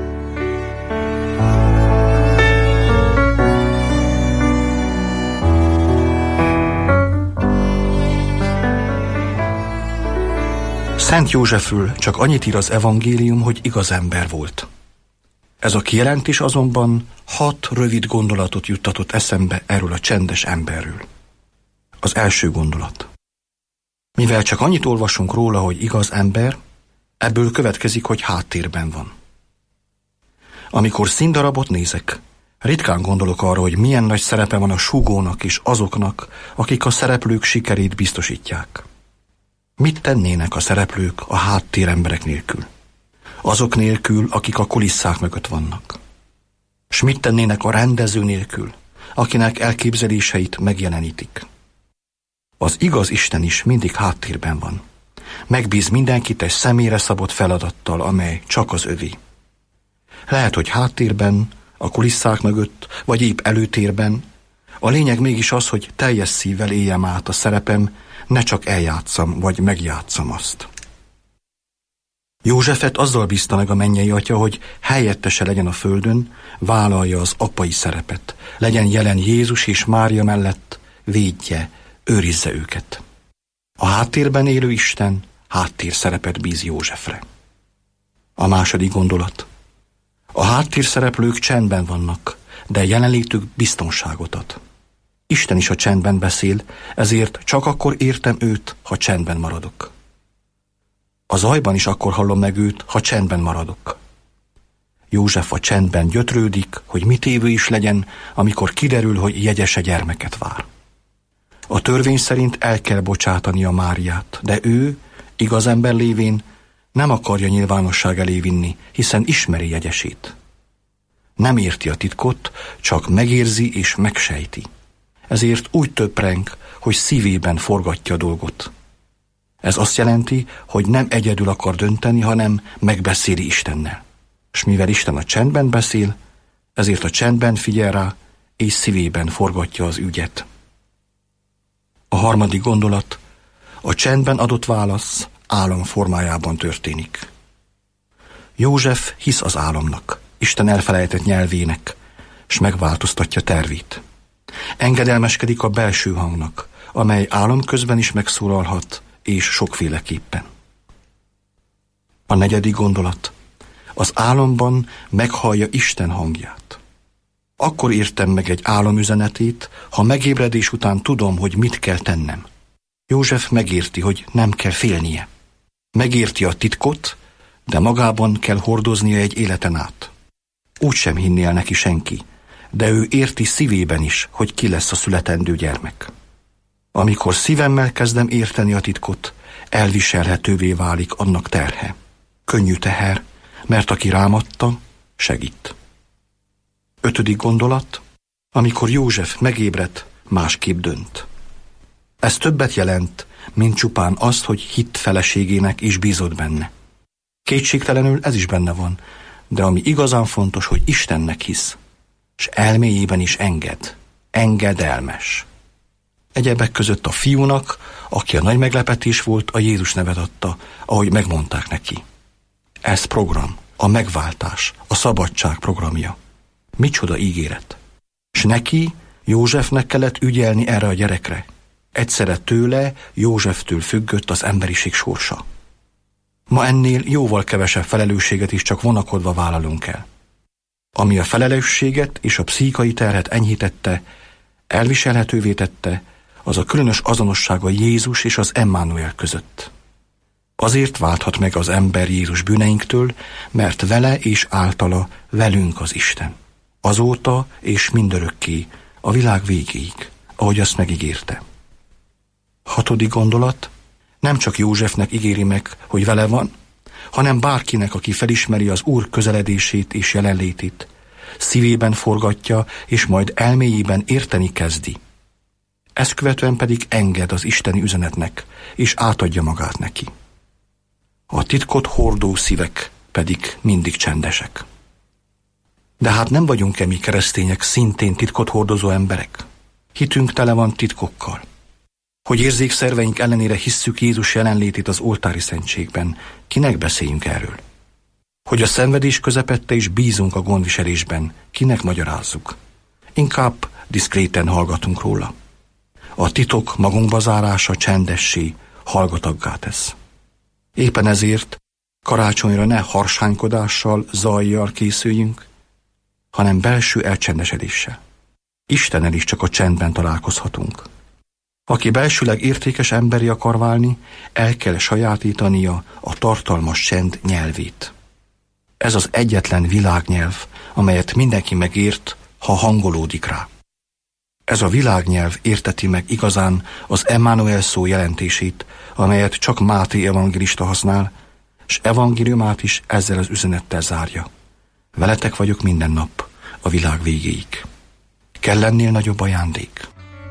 Szent Józsefről csak annyit ír az evangélium, hogy igaz ember volt. Ez a kijelentés azonban hat rövid gondolatot juttatott eszembe erről a csendes emberről. Az első gondolat. Mivel csak annyit olvasunk róla, hogy igaz ember, ebből következik, hogy háttérben van. Amikor színdarabot nézek, ritkán gondolok arra, hogy milyen nagy szerepe van a súgónak és azoknak, akik a szereplők sikerét biztosítják. Mit tennének a szereplők a háttéremberek nélkül? Azok nélkül, akik a kulisszák mögött vannak. S mit tennének a rendező nélkül, akinek elképzeléseit megjelenítik? Az igaz Isten is mindig háttérben van. Megbíz mindenkit egy személyre szabott feladattal, amely csak az övé. Lehet, hogy háttérben, a kulisszák mögött, vagy épp előtérben. A lényeg mégis az, hogy teljes szívvel éljem át a szerepem, ne csak eljátszam, vagy megjátszam azt. Józsefet azzal bízta meg a mennyei atya, hogy helyettese legyen a földön, vállalja az apai szerepet, legyen jelen Jézus és Mária mellett, védje, őrizze őket. A háttérben élő Isten háttér szerepet bíz Józsefre. A második gondolat. A háttérszereplők csendben vannak, de jelenlétük biztonságot ad. Isten is a csendben beszél, ezért csak akkor értem őt, ha csendben maradok. A zajban is akkor hallom meg őt, ha csendben maradok. József a csendben gyötrődik, hogy mit évő is legyen, amikor kiderül, hogy jegyese gyermeket vár. A törvény szerint el kell bocsátani a Máriát, de ő, igaz ember lévén, nem akarja nyilvánosság elé vinni, hiszen ismeri jegyesét. Nem érti a titkot, csak megérzi és megsejti. Ezért úgy töpreng, hogy szívében forgatja a dolgot. Ez azt jelenti, hogy nem egyedül akar dönteni, hanem megbeszéli Istennel. S mivel Isten a csendben beszél, ezért a csendben figyel rá, és szívében forgatja az ügyet. A harmadik gondolat, a csendben adott válasz álom formájában történik. József hisz az álomnak, Isten elfelejtett nyelvének, s megváltoztatja tervét. Engedelmeskedik a belső hangnak, amely álom közben is megszólalhat, és sokféleképpen. A negyedik gondolat. Az álomban meghallja Isten hangját. Akkor értem meg egy álom üzenetét, ha megébredés után tudom, hogy mit kell tennem. József megérti, hogy nem kell félnie. Megérti a titkot, de magában kell hordoznia egy életen át. Úgy sem hinni el neki senki, de ő érti szívében is, hogy ki lesz a születendő gyermek. Amikor szívemmel kezdem érteni a titkot, elviselhetővé válik annak terhe. Könnyű teher, mert aki rámadta, segít. Ötödik gondolat, amikor József megébred, másképp dönt. Ez többet jelent, mint csupán azt, hogy hitt feleségének is bízott benne. Kétségtelenül ez is benne van, de ami igazán fontos, hogy Istennek hisz, s elméjében is enged, engedelmes. Egyebek között a fiúnak, aki a nagy meglepetés volt, a Jézus nevet adta, ahogy megmondták neki. Ez program, a megváltás, a szabadság programja. Micsoda ígéret. S neki, Józsefnek kellett ügyelni erre a gyerekre. Egyszerre tőle, Józseftől függött az emberiség sorsa. Ma ennél jóval kevesebb felelősséget is csak vonakodva vállalunk el. Ami a felelősséget és a pszíkai terhet enyhítette, elviselhetővé tette, az a különös azonossága Jézus és az Emmanuel között. Azért válthat meg az ember Jézus bűneinktől, mert vele és általa velünk az Isten. Azóta és mindörökké, a világ végéig, ahogy azt megígérte. Hatodik gondolat, nem csak Józsefnek ígéri meg, hogy vele van, hanem bárkinek, aki felismeri az Úr közeledését és jelenlétét, szívében forgatja, és majd elméjében érteni kezdi. Ezt követően pedig enged az isteni üzenetnek, és átadja magát neki. A titkot hordó szívek pedig mindig csendesek. De hát nem vagyunk-e mi keresztények szintén titkot hordozó emberek? Hitünk tele van titkokkal. Hogy érzékszerveink ellenére hisszük Jézus jelenlétét az oltári szentségben, kinek beszéljünk erről? Hogy a szenvedés közepette is bízunk a gondviselésben, kinek magyarázzuk? Inkább diszkréten hallgatunk róla. A titok magunkba zárása csendessé, hallgataggá tesz. Éppen ezért karácsonyra ne harsánykodással, zajjal készüljünk, hanem belső elcsendesedéssel. Istennel is csak a csendben találkozhatunk. Aki belsőleg értékes emberi akar válni, el kell sajátítania a tartalmas csend nyelvét. Ez az egyetlen világnyelv, amelyet mindenki megért, ha hangolódik rá. Ez a világnyelv érteti meg igazán az Emmanuel szó jelentését, amelyet csak Máté evangélista használ, s evangéliumát is ezzel az üzenettel zárja. Veletek vagyok minden nap, a világ végéig. Kell ennél nagyobb ajándék?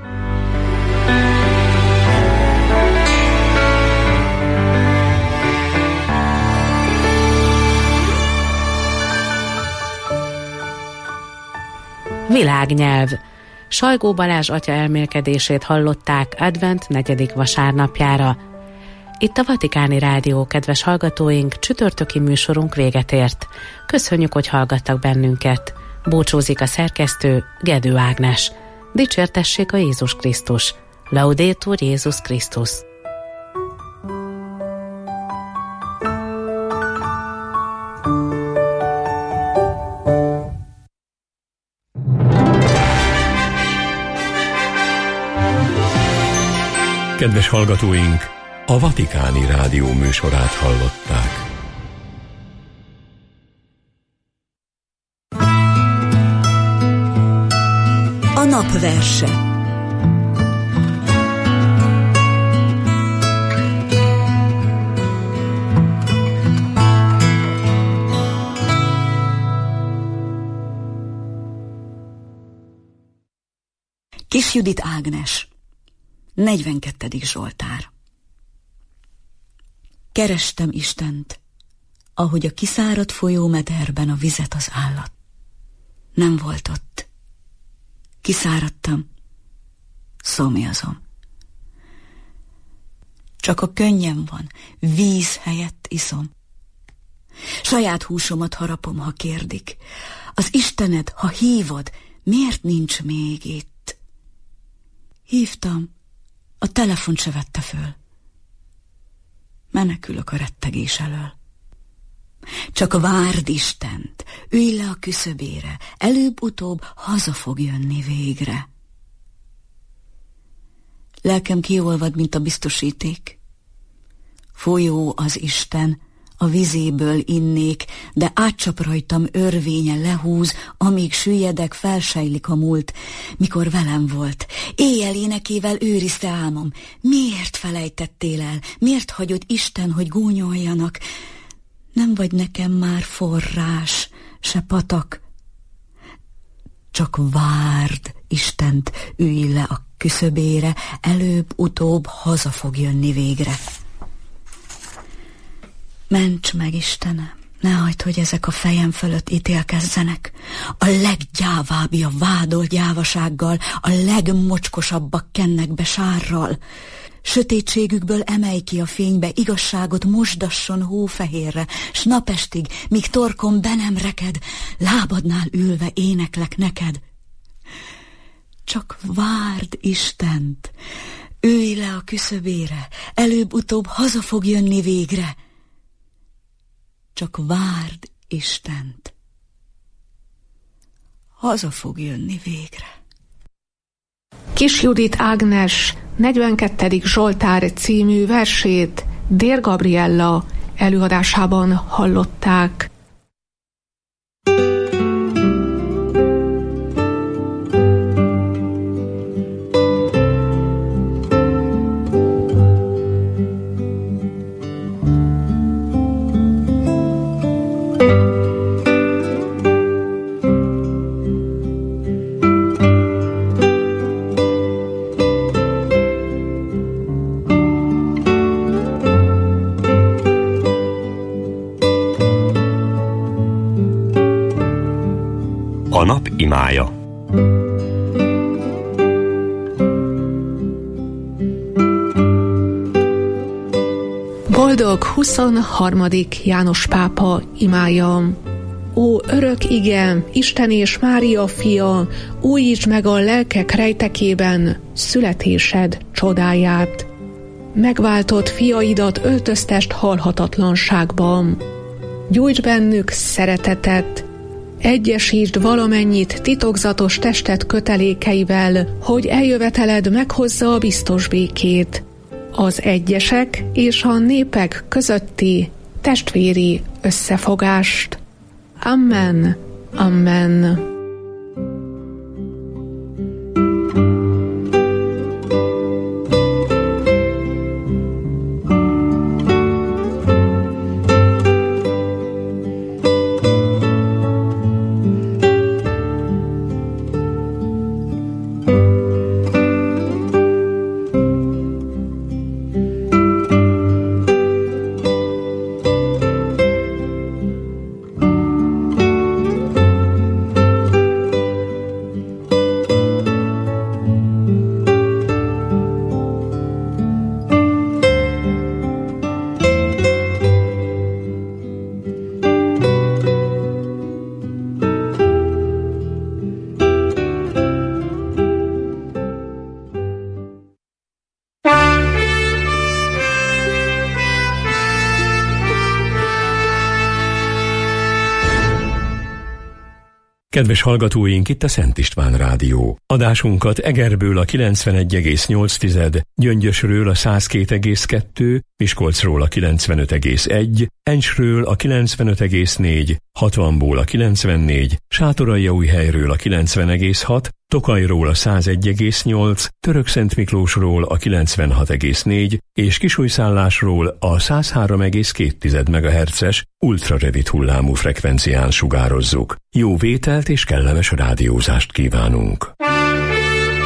Világnyelv. Sajgó Balázs atya elmélkedését hallották advent negyedik vasárnapjára. Itt a Vatikáni Rádió, kedves hallgatóink, csütörtöki műsorunk véget ért. Köszönjük, hogy hallgattak bennünket. Búcsúzik a szerkesztő, Gedő Ágnes. Dicsértessék a Jézus Krisztus. Laudetur Jézus Krisztus. Kedves hallgatóink, a Vatikáni Rádió műsorát hallották. A napverse. Kis Judit Ágnes, negyvenkettedik Zsoltár. Kerestem Istent, ahogy a kiszáradt folyómederben a vizet az állat. Nem volt ott. Kiszáradtam, szomjazom. Csak a könnyem van, víz helyett iszom. Saját húsomat harapom, ha kérdik. Az Istened, ha hívod, miért nincs még itt? Hívtam, a telefont se vette föl. Menekülök a rettegés elől. Csak várd Istent, ülj le a küszöbére, előbb-utóbb haza fog jönni végre. Lelkem kiolvad, mint a biztosíték. Folyó az Isten, a vizéből innék, de átcsap rajtam örvénye, lehúz, amíg süllyedek, felsejlik a múlt, mikor velem volt. Éjjel énekével őrizte álmom. Miért felejtettél el? Miért hagyod Isten, hogy gúnyoljanak? Nem vagy nekem már forrás, se patak. Csak várd Istent, ülj le a küszöbére, előbb-utóbb haza fog jönni végre. Ments meg, Istenem, ne hagyd, hogy ezek a fejem fölött ítélkezzenek. A leggyávábbja vádol gyávasággal, a legmocskosabbak kennek be sárral. Sötétségükből emelj ki a fénybe, igazságot mosdasson hófehérre, s napestig, míg torkom be nem reked, lábadnál ülve éneklek neked. Csak várd Istent, ülj le a küszöbére, előbb-utóbb haza fog jönni végre. Csak várd Istent, haza fog jönni végre. Kis Judit Ágnes negyvenkettedik Zsoltár című versét Dér Gabriella előadásában hallották. A nap imája. Boldog huszonharmadik János pápa imája. Ó örök ige, Isten és Mária fia, újítsd meg a lelkek rejtekében születésed csodáját. Megváltott fiaidat öltöztest halhatatlanságban. Gyújts bennük szeretetet, egyesítsd valamennyit titokzatos testet kötelékeivel, hogy eljöveteled meghozza a biztos békét, az egyesek és a népek közötti testvéri összefogást. Amen. Amen. Kedves hallgatóink, itt a Szent István Rádió. Adásunkat Egerből a kilencvenegy egész nyolc, Gyöngyösről a száz két egész kettő, Miskolcról a kilencvenöt egész egy, Encsről a kilencvenöt egész négy, hatvanból a kilencvennégy, Sátoraljaújhelyről a kilencven egész hat, Tokajról a száz egy egész nyolc, Törökszentmiklósról a kilencvenhat egész négy és Kisújszállásról a száz három egész két megahertzes ultrarövid hullámú frekvencián sugározzuk. Jó vételt és kellemes rádiózást kívánunk!